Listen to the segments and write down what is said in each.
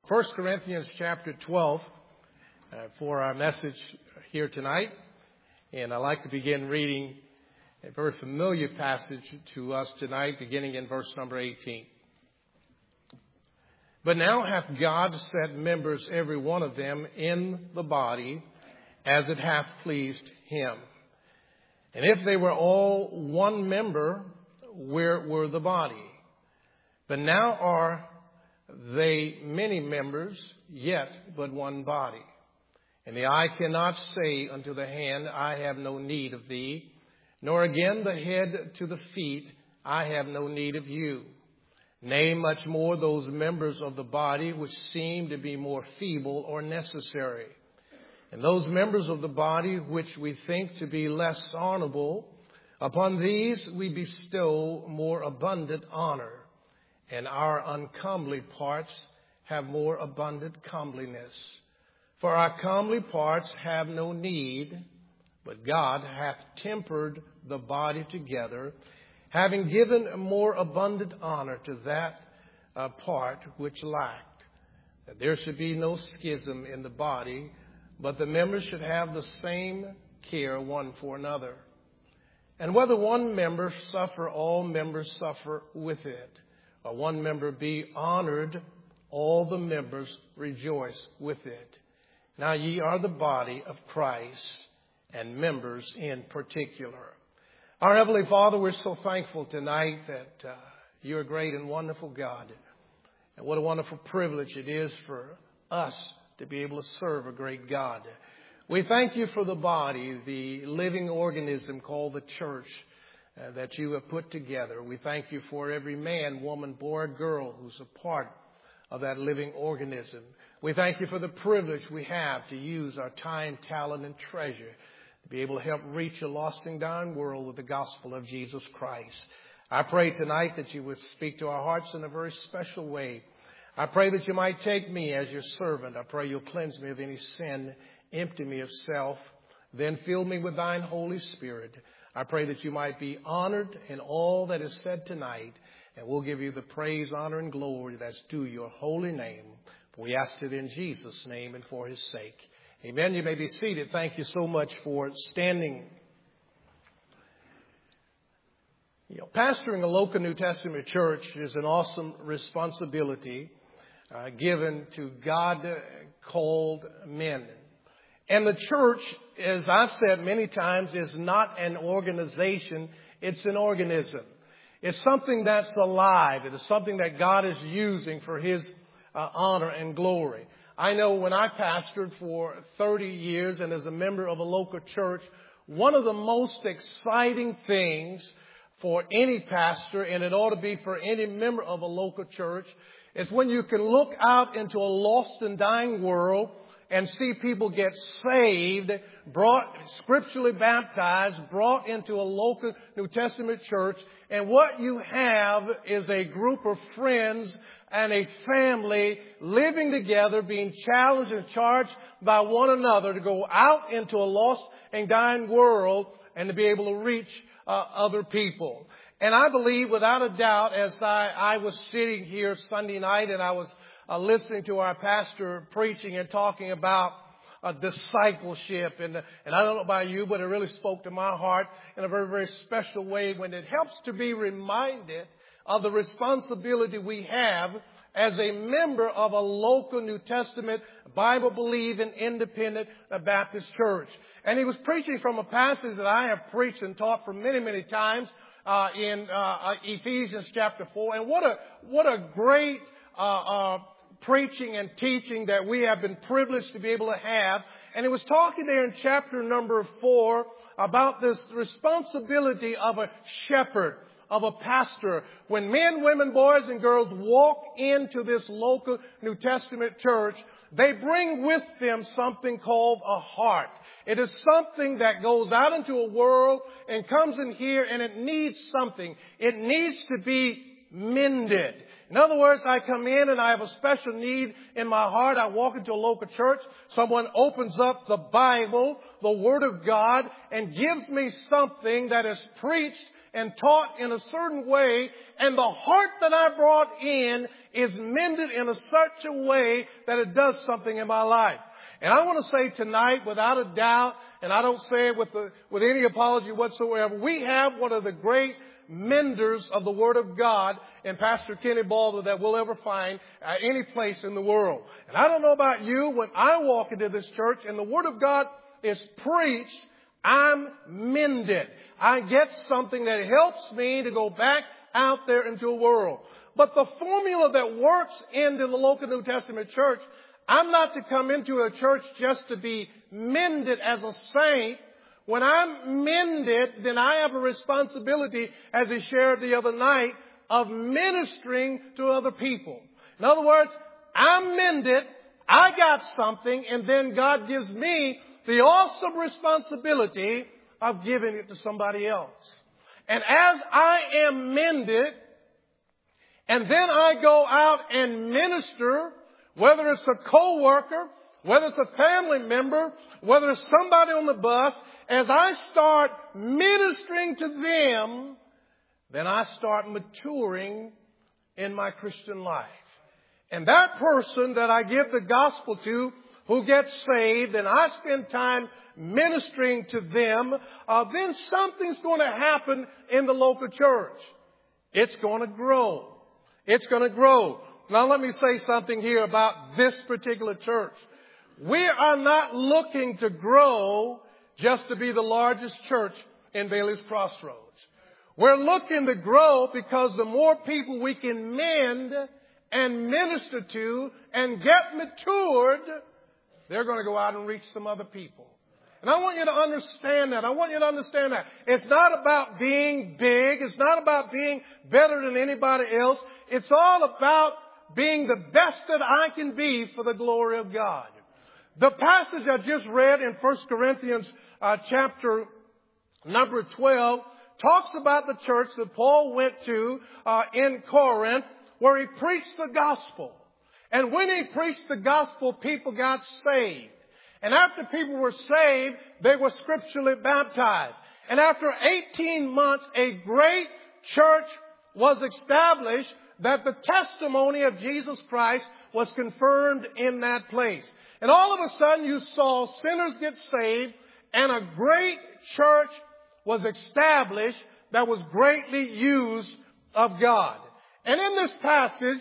1 Corinthians chapter 12 for our message here tonight. And I'd like to begin reading a very familiar passage to us tonight, beginning in verse number 18. But now hath God set members, every one of them, in the body, as it hath pleased him. And if they were all one member, where were the body? But now are they many members, yet but one body. And the eye cannot say unto the hand, I have no need of thee, nor again the head to the feet, I have no need of you. Nay, much more those members of the body which seem to be more feeble or necessary. And those members of the body which we think to be less honorable, upon these we bestow more abundant honor. And our uncomely parts have more abundant comeliness. For our comely parts have no need, but God hath tempered the body together, having given more abundant honor to that part which lacked, that there should be no schism in the body, but the members should have the same care one for another. And whether one member suffer, all members suffer with it. Or one member be honored, all the members rejoice with it. Now ye are the body of Christ, and members in particular. Our Heavenly Father, we're so thankful tonight that you're a great and wonderful God. And what a wonderful privilege it is for us to be able to serve a great God. We thank you for the body, the living organism called the church, that you have put together. We thank you for every man, woman, boy, girl who's a part of that living organism. We thank you for the privilege we have to use our time, talent, and treasure to be able to help reach a lost and dying world with the gospel of Jesus Christ. I pray tonight that you would speak to our hearts in a very special way. I pray that you might take me as your servant. I pray you'll cleanse me of any sin, empty me of self, then fill me with thine Holy Spirit. I pray that you might be honored in all that is said tonight, and we'll give you the praise, honor, and glory that's due your holy name. We ask it in Jesus' name and for his sake. Amen. You may be seated. Thank you so much for standing. Pastoring a local New Testament church is an awesome responsibility given to God-called men. And the church, as I've said many times, is not an organization. It's an organism. It's something that's alive. It is something that God is using for his honor and glory. I know when I pastored for 30 years and as a member of a local church, one of the most exciting things for any pastor, and it ought to be for any member of a local church, is when you can look out into a lost and dying world and see people get saved, brought, scripturally baptized, brought into a local New Testament church. And what you have is a group of friends and a family living together, being challenged and charged by one another to go out into a lost and dying world and to be able to reach other people. And I believe without a doubt, as I was sitting here Sunday night and I was listening to our pastor preaching and talking about discipleship. And I don't know about you, but it really spoke to my heart in a very, very special way when it helps to be reminded of the responsibility we have as a member of a local New Testament, Bible-believing, independent Baptist church. And he was preaching from a passage that I have preached and taught for many, many times in Ephesians chapter 4. And what a great preaching and teaching that we have been privileged to be able to have. And it was talking there in chapter number 4 about this responsibility of a shepherd, of a pastor. When men, women, boys, and girls walk into this local New Testament church, they bring with them something called a heart. It is something that goes out into a world and comes in here, and it needs something. It needs to be mended. In other words, I come in and I have a special need in my heart. I walk into a local church. Someone opens up the Bible, the Word of God, and gives me something that is preached and taught in a certain way, and the heart that I brought in is mended in such a way that it does something in my life. And I want to say tonight, without a doubt, and I don't say it with any apology whatsoever, we have one of the great menders of the Word of God in Pastor Kenny Baldwin that we'll ever find any place in the world. And I don't know about you, when I walk into this church and the Word of God is preached, I'm mended. I get something that helps me to go back out there into the world. But the formula that works into the local New Testament church, I'm not to come into a church just to be mended as a saint. When I'm mended, then I have a responsibility, as he shared the other night, of ministering to other people. In other words, I'm mended, I got something, and then God gives me the awesome responsibility of giving it to somebody else. And as I am mended, and then I go out and minister, whether it's a co-worker, whether it's a family member, whether it's somebody on the bus, as I start ministering to them, then I start maturing in my Christian life. And that person that I give the gospel to, who gets saved, and I spend time ministering to them, then something's going to happen in the local church. It's going to grow. It's going to grow. Now let me say something here about this particular church. We are not looking to grow just to be the largest church in Bailey's Crossroads. We're looking to grow because the more people we can mend and minister to and get matured, they're going to go out and reach some other people. And I want you to understand that. I want you to understand that. It's not about being big. It's not about being better than anybody else. It's all about being the best that I can be for the glory of God. The passage I just read in 1 Corinthians chapter number 12 talks about the church that Paul went to in Corinth, where he preached the gospel. And when he preached the gospel, people got saved. And after people were saved, they were scripturally baptized. And after 18 months, a great church was established that the testimony of Jesus Christ was confirmed in that place. And all of a sudden, you saw sinners get saved, and a great church was established that was greatly used of God. And in this passage,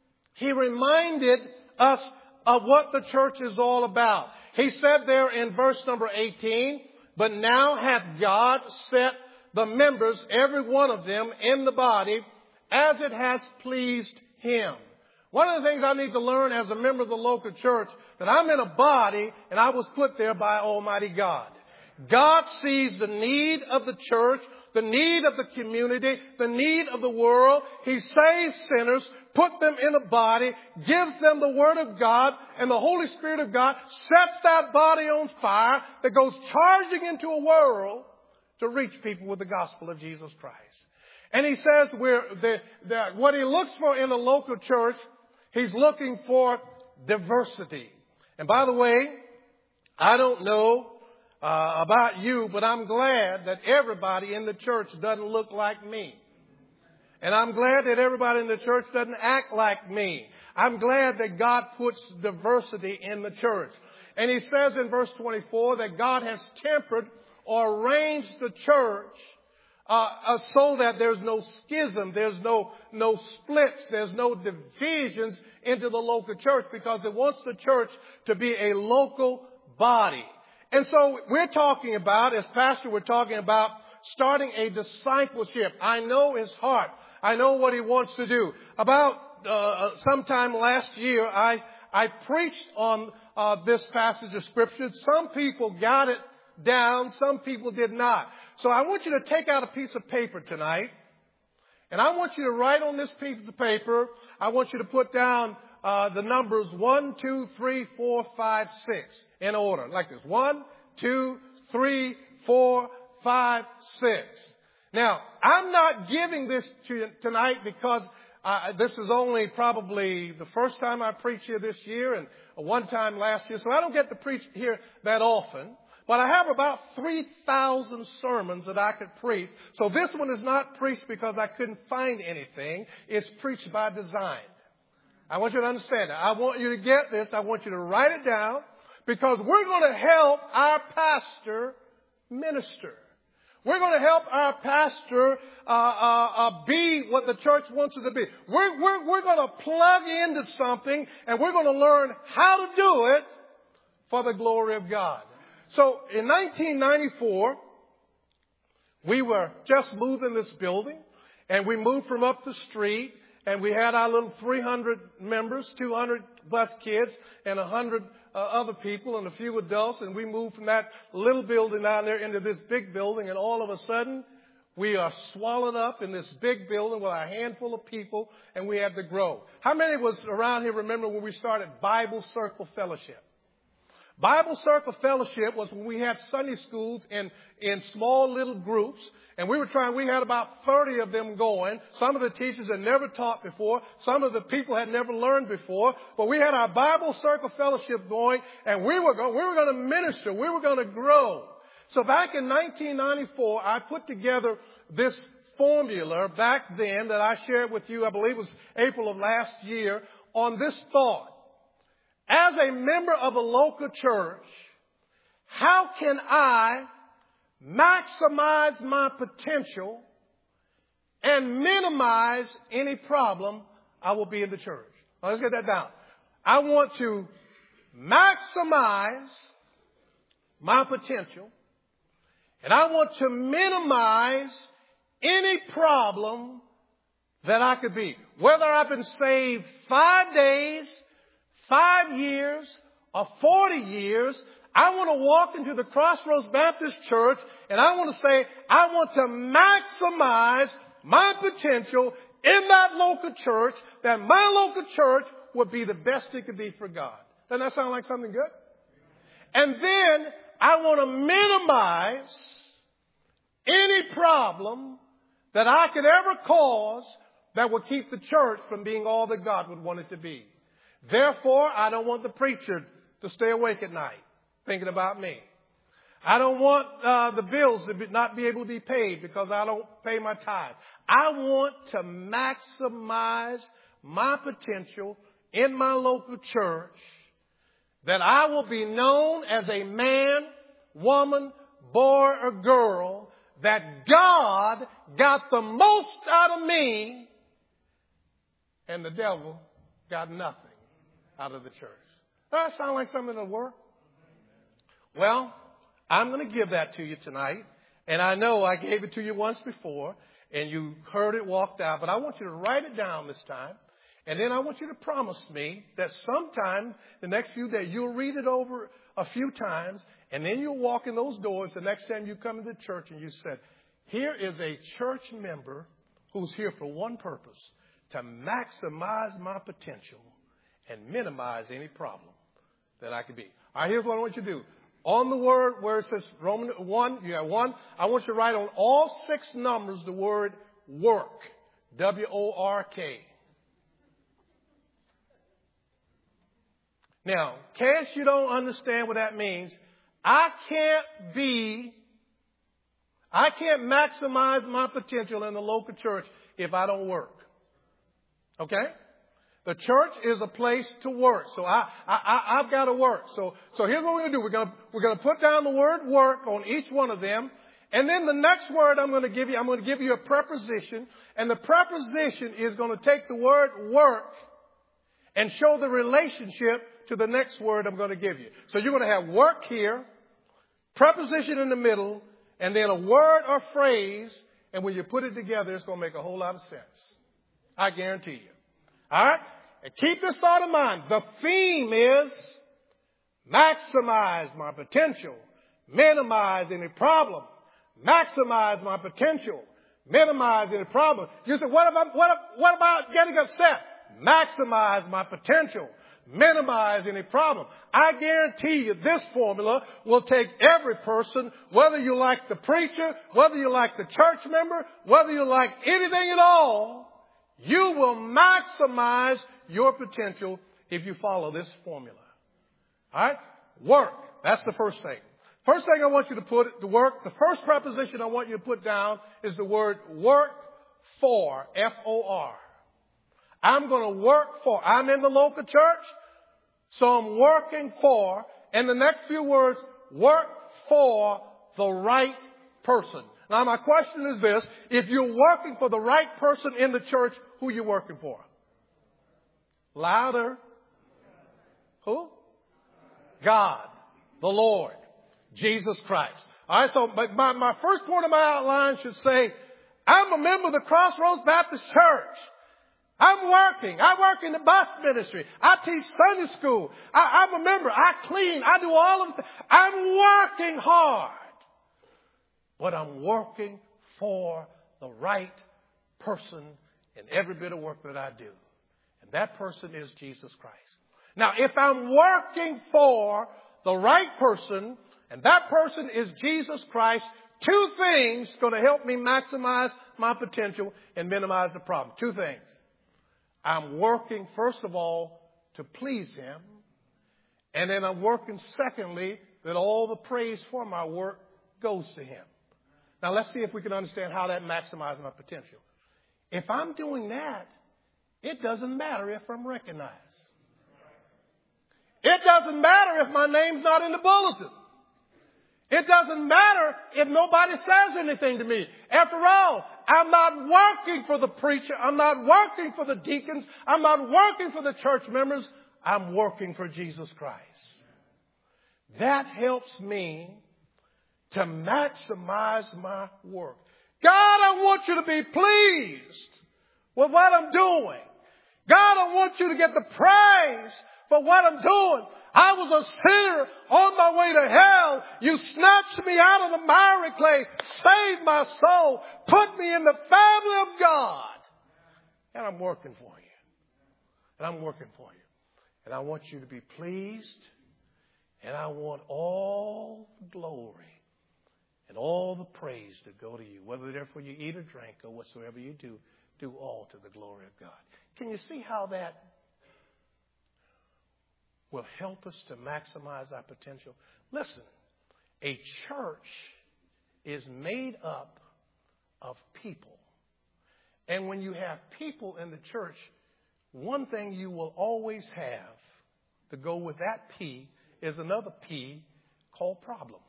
he reminded us of what the church is all about. He said there in verse number 18, "But now hath God set the members, every one of them, in the body, as it has pleased him." One of the things I need to learn as a member of the local church, that I'm in a body and I was put there by Almighty God. God sees the need of the church, the need of the community, the need of the world. He saves sinners, put them in a body, gives them the Word of God, and the Holy Spirit of God sets that body on fire that goes charging into a world to reach people with the gospel of Jesus Christ. And he says what he looks for in a local church, he's looking for diversity. And by the way, I don't know about you, but I'm glad that everybody in the church doesn't look like me. And I'm glad that everybody in the church doesn't act like me. I'm glad that God puts diversity in the church. And he says in verse 24 that God has tempered or arranged the church so that there's no schism, there's no splits, there's no divisions into the local church, because it wants the church to be a local body. And so we're talking about, as pastor, we're talking about starting a discipleship. I know his heart. I know what he wants to do. About sometime last year, I preached on this passage of Scripture. Some people got it down. Some people did not. So I want you to take out a piece of paper tonight, and I want you to write on this piece of paper, I want you to put down the numbers 1, 2, 3, 4, 5, 6 in order, like this. 1, 2, 3, 4, 5, 6. Now, I'm not giving this to you tonight because this is only probably the first time I preach here this year and one time last year, so I don't get to preach here that often. But I have about 3,000 sermons that I could preach. So this one is not preached because I couldn't find anything. It's preached by design. I want you to understand that. I want you to get this. I want you to write it down because we're going to help our pastor minister. We're going to help our pastor be what the church wants it to be. We're going to plug into something and we're going to learn how to do it for the glory of God. So in 1994, we were just moving this building and we moved from up the street and we had our little 300 members, 200 plus kids and 100 other people and a few adults, and we moved from that little building down there into this big building, and all of a sudden we are swallowed up in this big building with a handful of people, and we had to grow. How many was around here remember when we started Bible Circle Fellowship? Bible Circle Fellowship was when we had Sunday schools in small little groups, and we had about 30 of them going. Some of the teachers had never taught before. Some of the people had never learned before. But we had our Bible Circle Fellowship going, and we were going to minister. We were going to grow. So back in 1994, I put together this formula back then that I shared with you, I believe it was April of last year, on this thought. As a member of a local church, how can I maximize my potential and minimize any problem I will be in the church? Now, let's get that down. I want to maximize my potential and I want to minimize any problem that I could be. Whether I've been saved 5 days, 5 years, or 40 years, I want to walk into the Crossroads Baptist Church and I want to say, I want to maximize my potential in that local church, that my local church would be the best it could be for God. Doesn't that sound like something good? And then I want to minimize any problem that I could ever cause that would keep the church from being all that God would want it to be. Therefore, I don't want the preacher to stay awake at night thinking about me. I don't want the bills to not be able to be paid because I don't pay my tithe. I want to maximize my potential in my local church, that I will be known as a man, woman, boy, or girl, that God got the most out of me and the devil got nothing out of the church. Does that sound like something that'll work? Well, I'm going to give that to you tonight. And I know I gave it to you once before and you heard it walked out, but I want you to write it down this time. And then I want you to promise me that sometime the next few days you'll read it over a few times and then you'll walk in those doors the next time you come into church and you said, here is a church member who's here for one purpose, to maximize my potential and minimize any problem that I could be. All right, here's what I want you to do. On the word where it says Roman 1, you have 1. I want you to write on all 6 numbers the word work. W-O-R-K. Now, in case you don't understand what that means, I can't maximize my potential in the local church if I don't work. Okay? The church is a place to work. So I've got to work. So here's what we're going to do. We're going to put down the word work on each one of them. And then the next word I'm going to give you a preposition. And the preposition is going to take the word work and show the relationship to the next word I'm going to give you. So you're going to have work here, preposition in the middle, and then a word or phrase. And when you put it together, it's going to make a whole lot of sense. I guarantee you. All right? And keep this thought in mind. The theme is maximize my potential, minimize any problem. Maximize my potential, minimize any problem. You say, what about getting upset? Maximize my potential, minimize any problem. I guarantee you this formula will take every person, whether you like the preacher, whether you like the church member, whether you like anything at all, you will maximize your potential if you follow this formula. All right? Work. That's the first thing. First thing I want you to put to work, the first preposition I want you to put down is the word work for, F-O-R. I'm going to work for. I'm in the local church, so I'm working for. And the next few words, work for the right person. Now my question is this. If you're working for the right person in the church, who are you working for? Louder. Who? God, the Lord, Jesus Christ. All right, so my first point of my outline should say, I'm a member of the Crossroads Baptist Church. I'm working. I work in the bus ministry. I teach Sunday school. I'm a member. I clean. I do all of it. I'm working hard. But I'm working for the right person in every bit of work that I do. And that person is Jesus Christ. Now, if I'm working for the right person, and that person is Jesus Christ, two things going to help me maximize my potential and minimize the problem. Two things. I'm working, first of all, to please Him. And then I'm working, secondly, that all the praise for my work goes to Him. Now, let's see if we can understand how that maximizes my potential. If I'm doing that, it doesn't matter if I'm recognized. It doesn't matter if my name's not in the bulletin. It doesn't matter if nobody says anything to me. After all, I'm not working for the preacher. I'm not working for the deacons. I'm not working for the church members. I'm working for Jesus Christ. That helps me to maximize my work. God, I want you to be pleased with what I'm doing. God, I want you to get the praise for what I'm doing. I was a sinner on my way to hell. You snatched me out of the miry clay, saved my soul, put me in the family of God. And I'm working for you. And I'm working for you. And I want you to be pleased. And I want all the glory and all the praise to go to you. Whether therefore you eat or drink or whatsoever you do, do all to the glory of God. Can you see how that will help us to maximize our potential? Listen, a church is made up of people. And when you have people in the church, one thing you will always have to go with that P is another P called problems.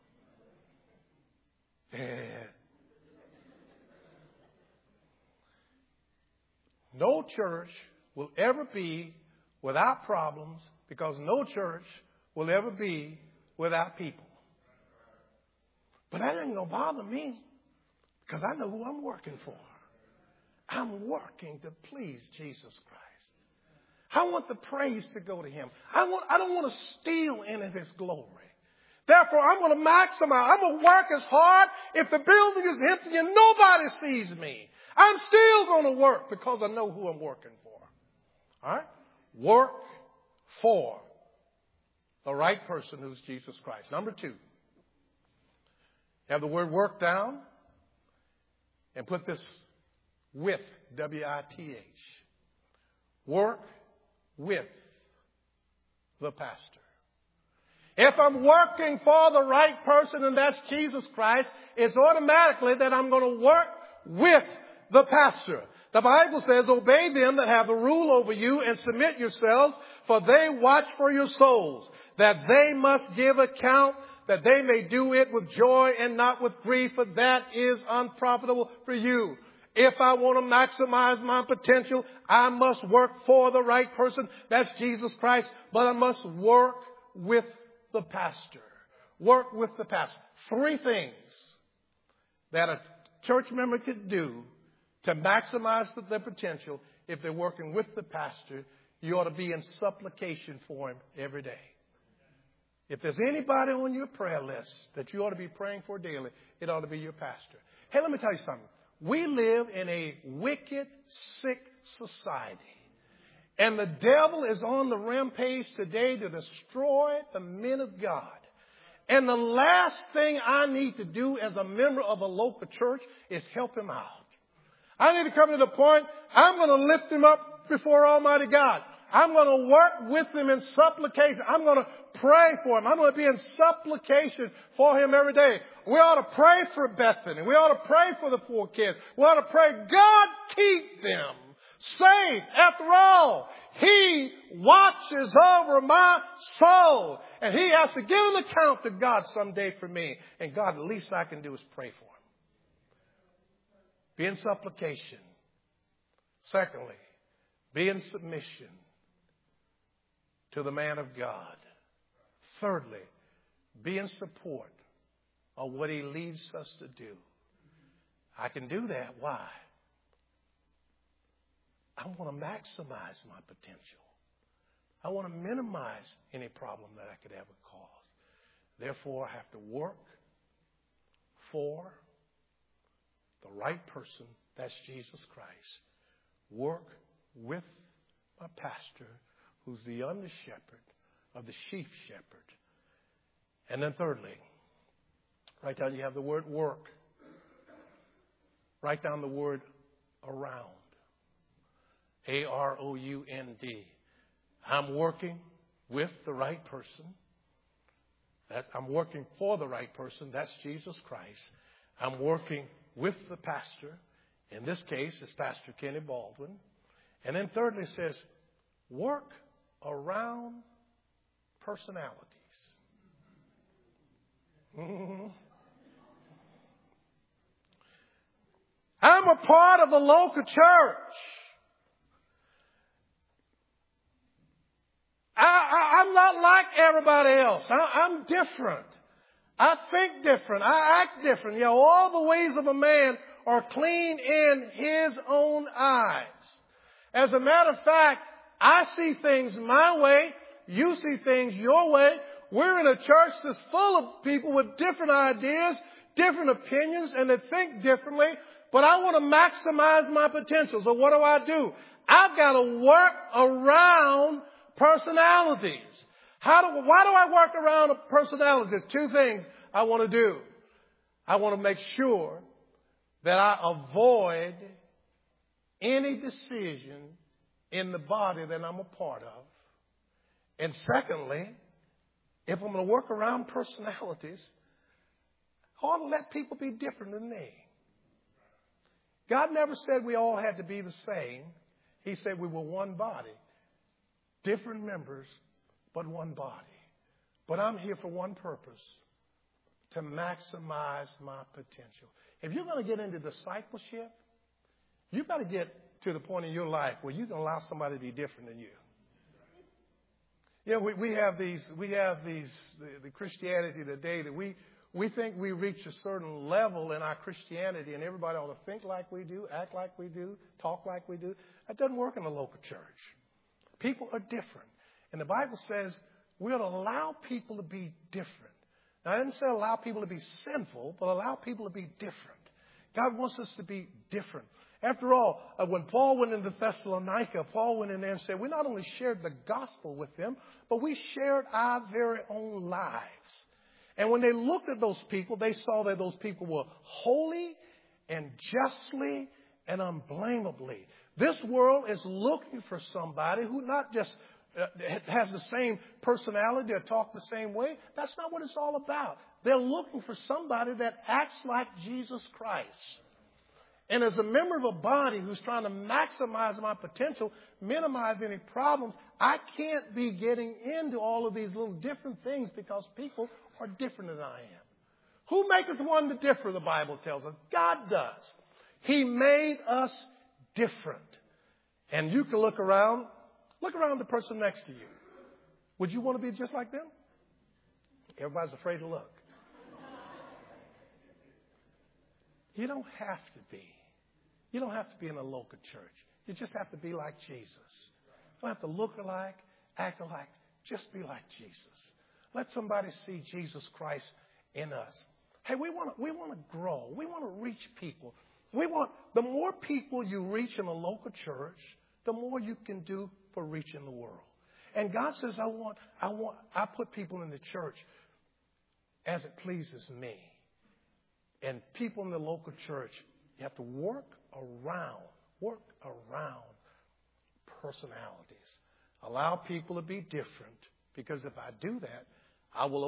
No church will ever be without problems, because no church will ever be without people. But that ain't going to bother me, because I know who I'm working for. I'm working to please Jesus Christ. I want the praise to go to Him. I don't want to steal any of His glory. Therefore, I'm going to maximize. I'm going to work as hard. If the building is empty and nobody sees me, I'm still going to work because I know who I'm working for. All right? Work for the right person, who's Jesus Christ. Number two, have the word work down and put this with, W-I-T-H. Work with the pastor. If I'm working for the right person, and that's Jesus Christ, it's automatically that I'm going to work with the pastor. The Bible says, obey them that have the rule over you and submit yourselves, for they watch for your souls, that they must give account, that they may do it with joy and not with grief, for that is unprofitable for you. If I want to maximize my potential, I must work for the right person. That's Jesus Christ. But I must work with the pastor. Work with the pastor. Three things that a church member could do to maximize their potential. If they're working with the pastor, you ought to be in supplication for him every day. If there's anybody on your prayer list that you ought to be praying for daily, it ought to be your pastor. Hey, let me tell you something. We live in a wicked, sick society. And the devil is on the rampage today to destroy the men of God. And the last thing I need to do as a member of a local church is help him out. I need to come to the point, I'm going to lift him up before Almighty God. I'm going to work with him in supplication. I'm going to pray for him. I'm going to be in supplication for him every day. We ought to pray for Bethany. We ought to pray for the 4 kids. We ought to pray, God, keep them safe. After all, he watches over my soul. And he has to give an account to God someday for me. And God, the least I can do is pray for him. Be in supplication. Secondly, be in submission to the man of God. Thirdly, be in support of what he leads us to do. I can do that. Why? I want to maximize my potential. I want to minimize any problem that I could ever cause. Therefore, I have to work for the right person. That's Jesus Christ. Work with my pastor, who's the under shepherd of the sheep shepherd. And then thirdly, write down, you have the word work. Write down the word around. A-R-O-U-N-D. I'm working with the right person. I'm working for the right person. That's Jesus Christ. I'm working with the pastor. In this case, it's Pastor Kenny Baldwin. And then thirdly, it says, work around personalities. I'm a part of the local church. I'm not like everybody else. I'm different. I think different. I act different. You know, all the ways of a man are clean in his own eyes. As a matter of fact, I see things my way. You see things your way. We're in a church that's full of people with different ideas, different opinions, and they think differently. But I want to maximize my potential. So what do? I've got to work around personalities. Why do I work around personalities? 2 things I want to do. I want to make sure that I avoid any decision in the body that I'm a part of. And secondly, if I'm going to work around personalities, I ought to let people be different than me. God never said we all had to be the same. He said we were one body. Different members, but one body. But I'm here for one purpose, to maximize my potential. If you're going to get into discipleship, you've got to get to the point in your life where you can allow somebody to be different than you. You know, we have the Christianity today that we think we reach a certain level in our Christianity and everybody ought to think like we do, act like we do, talk like we do. That doesn't work in the local church. People are different. And the Bible says we ought to allow people to be different. Now, I didn't say allow people to be sinful, but allow people to be different. God wants us to be different. After all, when Paul went into Thessalonica, Paul went in there and said, we not only shared the gospel with them, but we shared our very own lives. And when they looked at those people, they saw that those people were holy and justly and unblameably. This world is looking for somebody who not just has the same personality or talk the same way. That's not what it's all about. They're looking for somebody that acts like Jesus Christ. And as a member of a body who's trying to maximize my potential, minimize any problems, I can't be getting into all of these little different things because people are different than I am. Who maketh one to differ, the Bible tells us? God does. He made us different. And you can look around the person next to you. Would you want to be just like them? Everybody's afraid to look. You don't have to be. You don't have to be in a local church. You just have to be like Jesus. You don't have to look alike, act alike. Just be like Jesus. Let somebody see Jesus Christ in us. Hey, we want to grow. We want to reach people. The more people you reach in a local church, the more you can do for reaching the world. And God says, I put people in the church as it pleases me. And people in the local church, you have to work around personalities. Allow people to be different, because if I do that, I will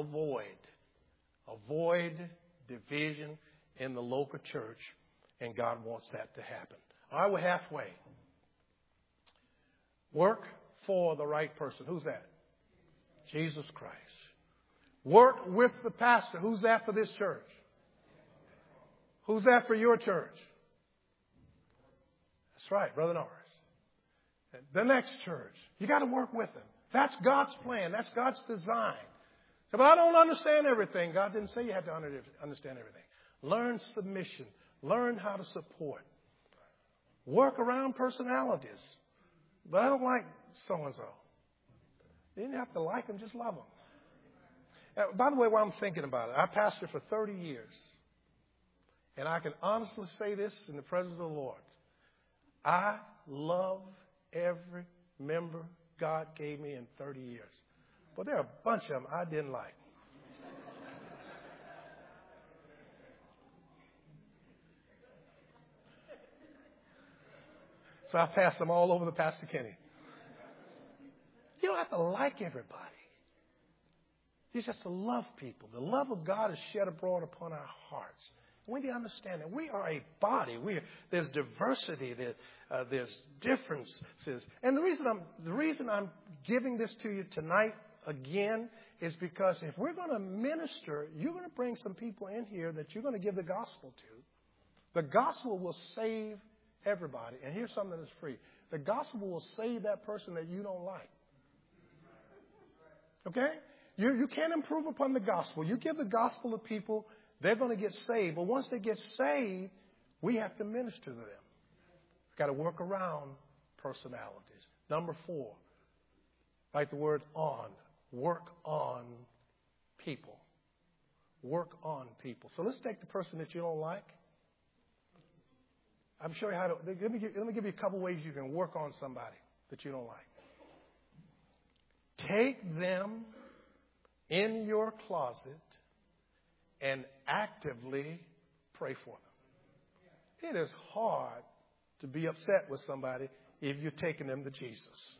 avoid division in the local church, and God wants that to happen. All right, we're halfway. Work for the right person. Who's that? Jesus Christ. Work with the pastor. Who's that for this church? Who's that for your church? That's right, Brother Norris. The next church. You got to work with them. That's God's plan. That's God's design. So, but I don't understand everything. God didn't say you had to understand everything. Learn submission. Learn how to support. Work around personalities. But I don't like so-and-so. You didn't have to like them, just love them. By the way, while I'm thinking about it, I pastored for 30 years. And I can honestly say this in the presence of the Lord. I love every member God gave me in 30 years. But there are a bunch of them I didn't like. So I passed them all over to Pastor Kenny. You don't have to like everybody. You just have to love people. The love of God is shed abroad upon our hearts. We need to understand that we are a body. There's diversity. There's differences. And the reason I'm giving this to you tonight again is because if we're going to minister, you're going to bring some people in here that you're going to give the gospel to. The gospel will save everybody. And here's something that's free. The gospel will save that person that you don't like. Okay? You can't improve upon the gospel. You give the gospel to people, they're going to get saved. But once they get saved, we have to minister to them. We've got to work around personalities. Number 4, write the word on. Work on people. Work on people. So let's take the person that you don't like. I'm showing you how to. Let me give you a couple ways you can work on somebody that you don't like. Take them in your closet and actively pray for them. It is hard to be upset with somebody if you're taking them to Jesus.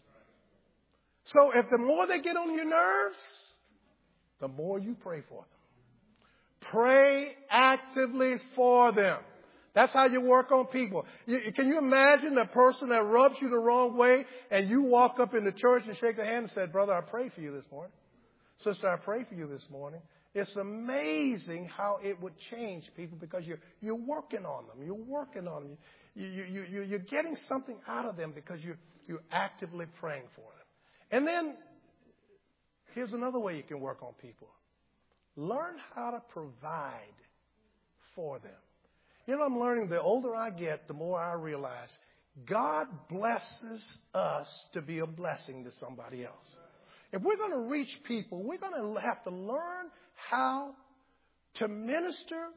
So if the more they get on your nerves, the more you pray for them. Pray actively for them. That's how you work on people. Can you imagine the person that rubs you the wrong way and you walk up in the church and shake their hand and say, brother, I pray for you this morning. Sister, I pray for you this morning. It's amazing how it would change people because you're working on them. You're working on them. You're getting something out of them because you're actively praying for them. And then here's another way you can work on people. Learn how to provide for them. You know, I'm learning the older I get, the more I realize God blesses us to be a blessing to somebody else. If we're going to reach people, we're going to have to learn how to minister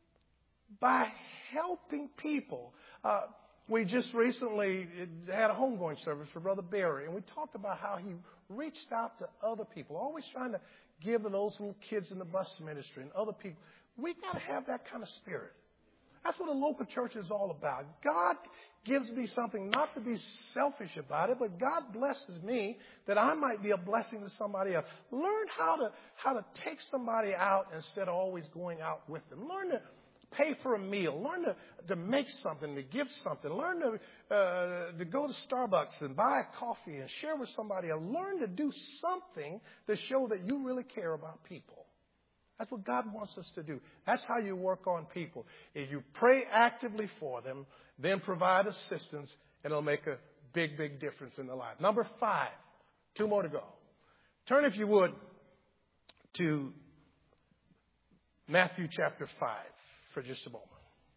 by helping people. We just recently had a homegoing service for Brother Barry, and we talked about how he reached out to other people, always trying to give to those little kids in the bus ministry and other people. We've got to have that kind of spirit. That's what a local church is all about. God gives me something not to be selfish about it, but God blesses me that I might be a blessing to somebody else. Learn how to take somebody out instead of always going out with them. Learn to pay for a meal. Learn to make something, to give something. Learn to go to Starbucks and buy a coffee and share with somebody else. Learn to do something to show that you really care about people. That's what God wants us to do. That's how you work on people. If you pray actively for them, then provide assistance, and it'll make a big, big difference in their life. Number 5, 2 more to go. Turn, if you would, to Matthew chapter 5 for just a moment.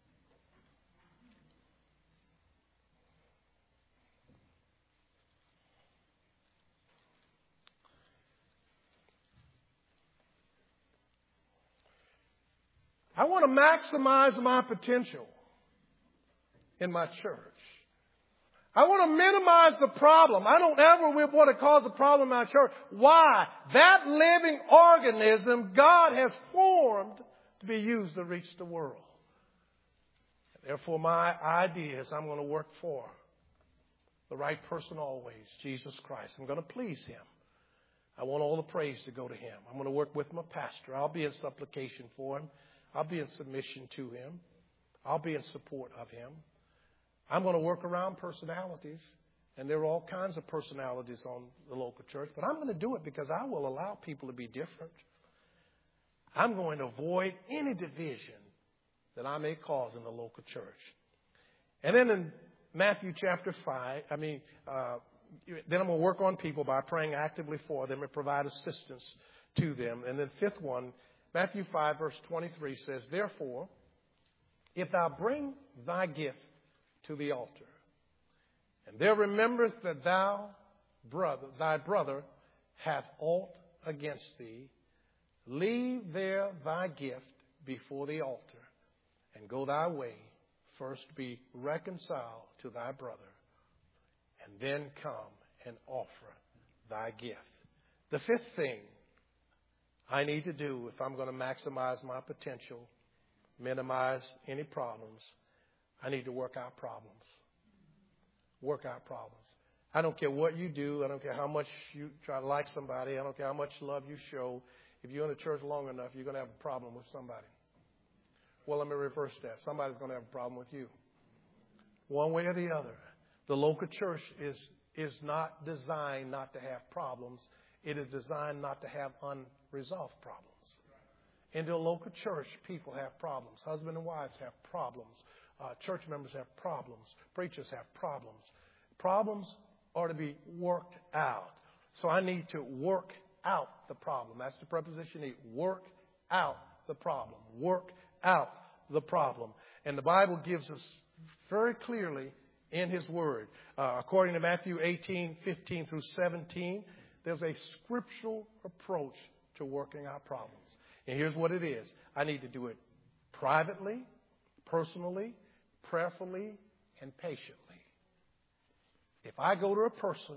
I want to maximize my potential in my church. I want to minimize the problem. I don't ever want to cause a problem in my church. Why? That living organism God has formed to be used to reach the world. Therefore, my idea is I'm going to work for the right person always, Jesus Christ. I'm going to please him. I want all the praise to go to him. I'm going to work with my pastor. I'll be in supplication for him. I'll be in submission to him. I'll be in support of him. I'm going to work around personalities. And there are all kinds of personalities on the local church. But I'm going to do it because I will allow people to be different. I'm going to avoid any division that I may cause in the local church. And then in Matthew chapter 5, then I'm going to work on people by praying actively for them and provide assistance to them. And then fifth one, Matthew 5 verse 23 says, therefore, if thou bring thy gift to the altar, and there remembereth that thy brother hath aught against thee, leave there thy gift before the altar, and go thy way. First be reconciled to thy brother, and then come and offer thy gift. The fifth thing I need to do if I'm going to maximize my potential, minimize any problems, I need to work out problems. Work out problems. I don't care what you do. I don't care how much you try to like somebody. I don't care how much love you show. If you're in the church long enough, you're going to have a problem with somebody. Well, let me reverse that. Somebody's going to have a problem with you. One way or the other. The local church is not designed not to have problems. It is designed not to have unresolved problems. In the local church, people have problems. Husbands and wives have problems. Church members have problems. Preachers have problems. Problems are to be worked out. So I need to work out the problem. That's the preposition need. Work out the problem. Work out the problem. And the Bible gives us very clearly in his word. According to Matthew 18:15 through 17, there's a scriptural approach to working out problems. And here's what it is. I need to do it privately, personally, prayerfully, and patiently. If I go to a person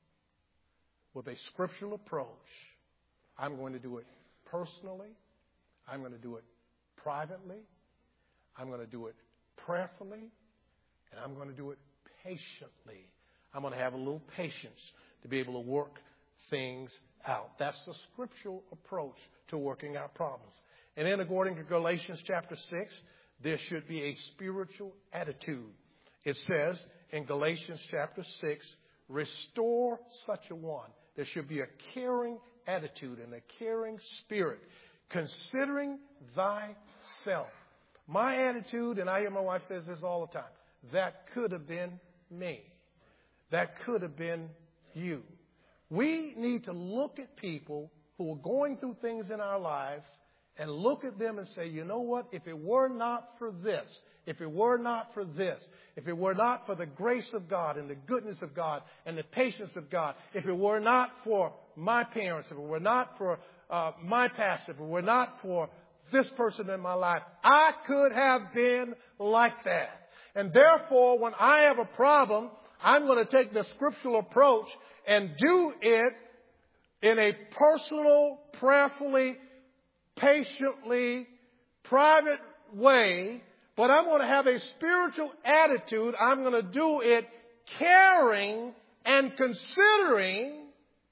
with a scriptural approach, I'm going to do it personally. I'm going to do it privately. I'm going to do it prayerfully. And I'm going to do it patiently. I'm going to have a little patience to be able to work things out. That's the scriptural approach to working out problems. And then according to Galatians chapter 6, there should be a spiritual attitude. It says in Galatians chapter 6, restore such a one. There should be a caring attitude and a caring spirit, considering thyself. My attitude, and I hear my wife says this all the time, that could have been me. That could have been you. We need to look at people who are going through things in our lives and look at them and say, you know what? If it were not for this, if it were not for this, if it were not for the grace of God and the goodness of God and the patience of God, if it were not for my parents, if it were not for my pastor, if it were not for this person in my life, I could have been like that. And therefore, when I have a problem, I'm going to take the scriptural approach and do it in a personal, prayerfully, patiently, private way. But I'm going to have a spiritual attitude. I'm going to do it caring and considering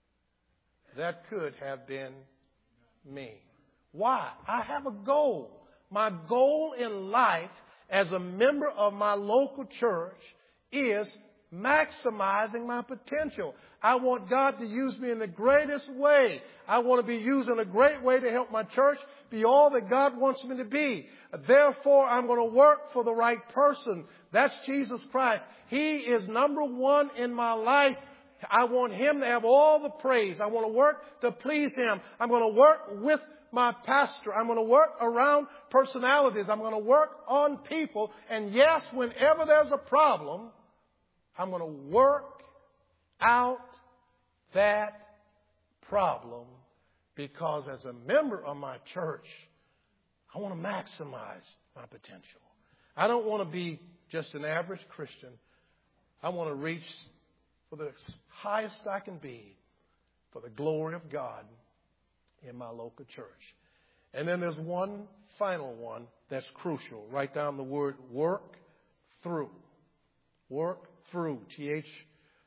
that could have been me. Why? I have a goal. My goal in life as a member of my local church is maximizing my potential. I want God to use me in the greatest way. I want to be used in a great way to help my church be all that God wants me to be. Therefore, I'm going to work for the right person. That's Jesus Christ. He is number one in my life. I want Him to have all the praise. I want to work to please Him. I'm going to work with my pastor. I'm going to work around personalities. I'm going to work on people. And yes, whenever there's a problem, I'm going to work out that problem, because as a member of my church, I want to maximize my potential. I don't want to be just an average Christian. I want to reach for the highest I can be for the glory of God in my local church. And then there's one final one that's crucial. Write down the word work through. Work through. THROUGH.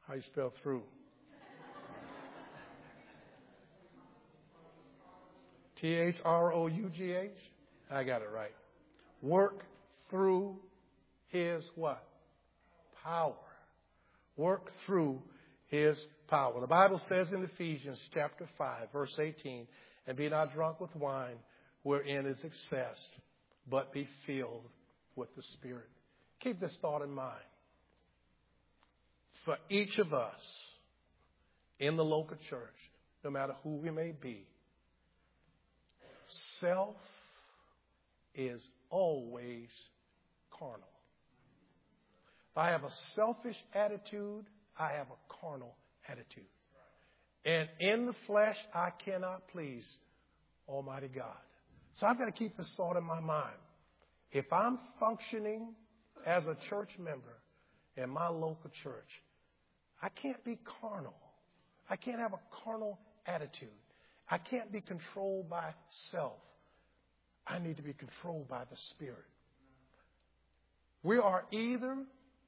How you spell through? Through? I got it right. Work through his what? Power. Work through his power. The Bible says in Ephesians chapter 5, verse 18, and be not drunk with wine wherein is excess, but be filled with the Spirit. Keep this thought in mind. For each of us in the local church, no matter who we may be, self is always carnal. If I have a selfish attitude, I have a carnal attitude. And in the flesh, I cannot please Almighty God. So I've got to keep this thought in my mind. If I'm functioning as a church member in my local church, I can't be carnal. I can't have a carnal attitude. I can't be controlled by self. I need to be controlled by the Spirit. We are either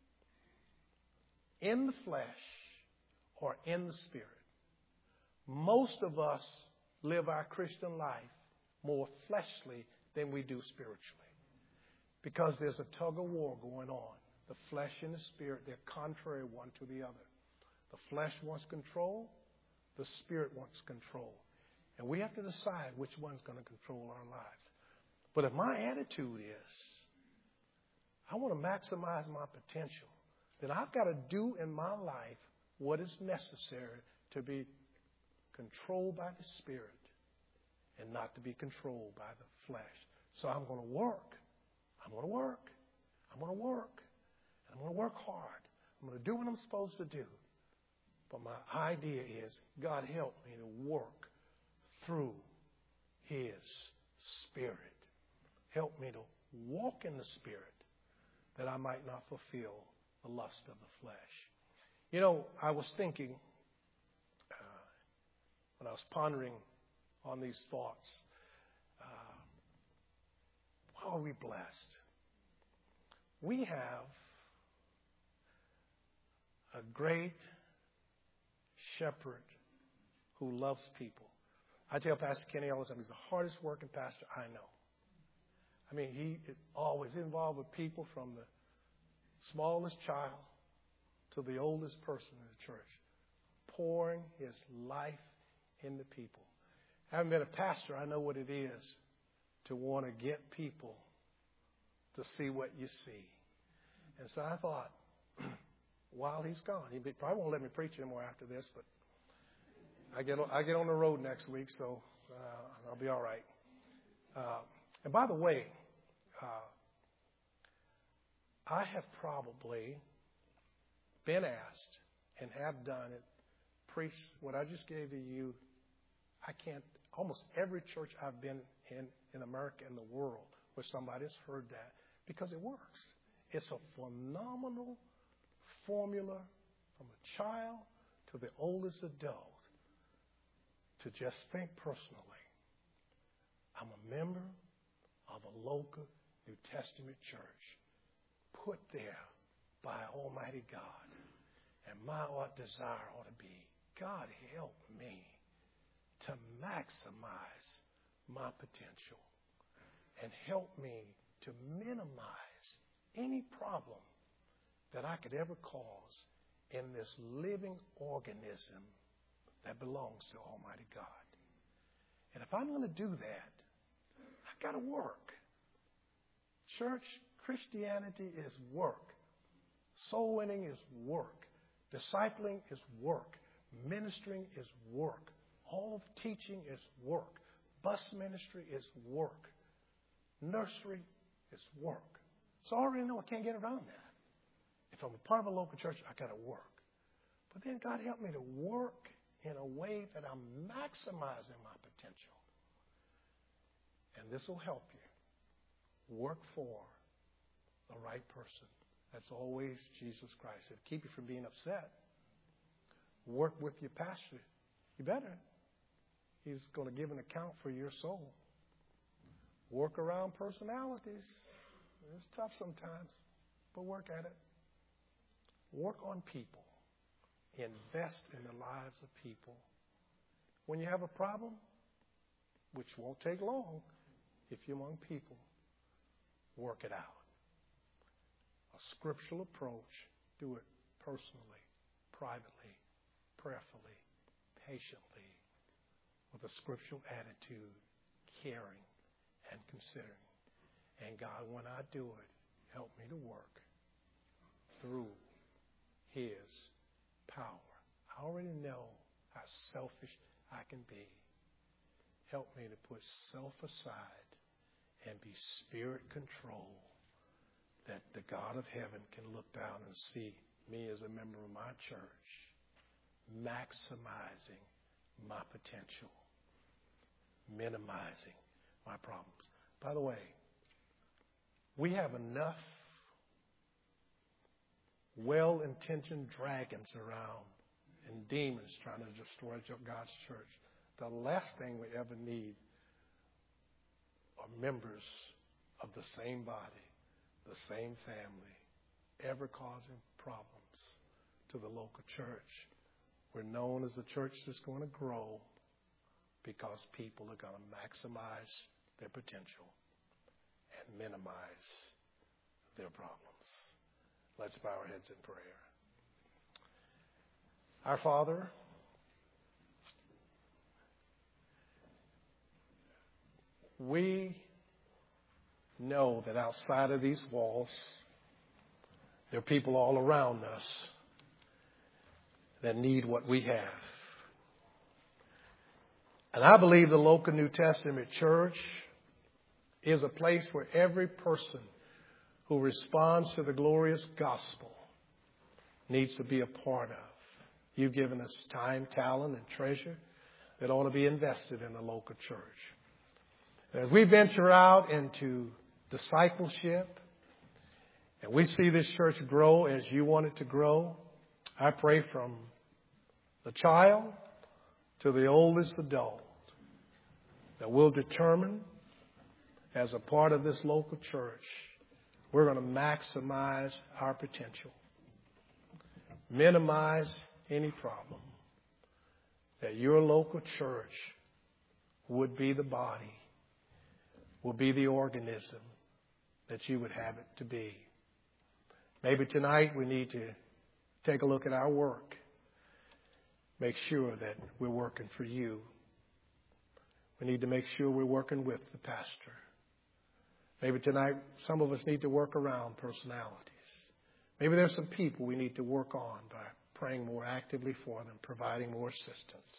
in the flesh or in the Spirit. Most of us live our Christian life more fleshly than we do spiritually, because there's a tug of war going on. The flesh and the Spirit, they're contrary one to the other. The flesh wants control. The Spirit wants control. And we have to decide which one's going to control our lives. But if my attitude is, I want to maximize my potential, then I've got to do in my life what is necessary to be controlled by the Spirit and not to be controlled by the flesh. So I'm going to work. I'm going to work. I'm going to work. And I'm going to work hard. I'm going to do what I'm supposed to do. But my idea is, God help me to work through his Spirit. Help me to walk in the Spirit that I might not fulfill the lust of the flesh. You know, I was thinking when I was pondering on these thoughts, how are we blessed? We have a great shepherd who loves people. I tell Pastor Kenny all the time, he's the hardest working pastor I know. I mean, he is always involved with people from the smallest child to the oldest person in the church, pouring his life into people. I haven't been a pastor. I know what it is to want to get people to see what you see. And so I thought, while he's gone, he probably won't let me preach anymore after this, but I get on the road next week, so I'll be all right. And by the way, I have probably been asked and have done it, preached what I just gave to you. Almost every church I've been in America and the world where somebody's heard that, because it works. It's a phenomenal formula from a child to the oldest adult to just think personally. I'm a member of a local New Testament church put there by Almighty God. And my desire ought to be, God help me to maximize my potential and help me to minimize any problem that I could ever cause in this living organism that belongs to Almighty God. And if I'm going to do that, I've got to work. Church, Christianity is work. Soul winning is work. Discipling is work. Ministering is work. All of teaching is work. Bus ministry is work. Nursery is work. So I already know I can't get around that. If I'm a part of a local church, I got to work. But then God help me to work in a way that I'm maximizing my potential. And this will help you. Work for the right person. That's always Jesus Christ. It'll keep you from being upset. Work with your pastor. You better. He's going to give an account for your soul. Work around personalities. It's tough sometimes, but work at it. Work on people. invest in the lives of people. When you have a problem, which won't take long if you're among people, work it out. A scriptural approach, do it personally, privately, prayerfully, patiently, with a scriptural attitude, caring and considering. And God, when I do it, help me to work through His power. I already know how selfish I can be. Help me to put self aside and be spirit controlled, that the God of heaven can look down and see me as a member of my church, maximizing my potential, minimizing my problems. By the way, we have enough well-intentioned dragons around and demons trying to destroy God's church. The last thing we ever need are members of the same body, the same family, ever causing problems to the local church. We're known as the church that's going to grow because people are going to maximize their potential and minimize their problems. Let's bow our heads in prayer. Our Father, we know that outside of these walls, there are people all around us that need what we have. And I believe the local New Testament church is a place where every person who responds to the glorious gospel needs to be a part of. You've given us time, talent, and treasure that ought to be invested in the local church. As we venture out into discipleship and we see this church grow as you want it to grow, I pray from the child to the oldest adult that we'll determine as a part of this local church, we're going to maximize our potential, minimize any problem, that your local church would be the body, will be the organism that you would have it to be. Maybe tonight we need to take a look at our work, make sure that we're working for you. We need to make sure we're working with the pastor. Maybe tonight some of us need to work around personalities. Maybe there's some people we need to work on by praying more actively for them, providing more assistance.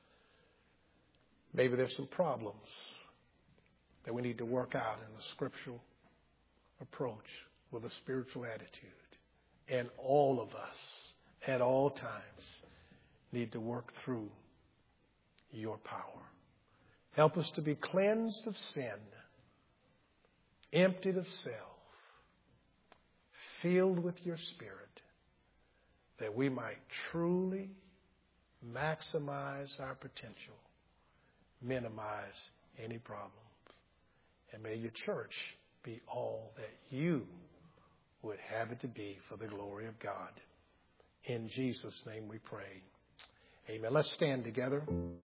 Maybe there's some problems that we need to work out in a scriptural approach with a spiritual attitude. And all of us, at all times, need to work through your power. Help us to be cleansed of sin, emptied of self, filled with your Spirit, that we might truly maximize our potential, minimize any problems. And may your church be all that you would have it to be for the glory of God. In Jesus' name we pray. Amen. Let's stand together.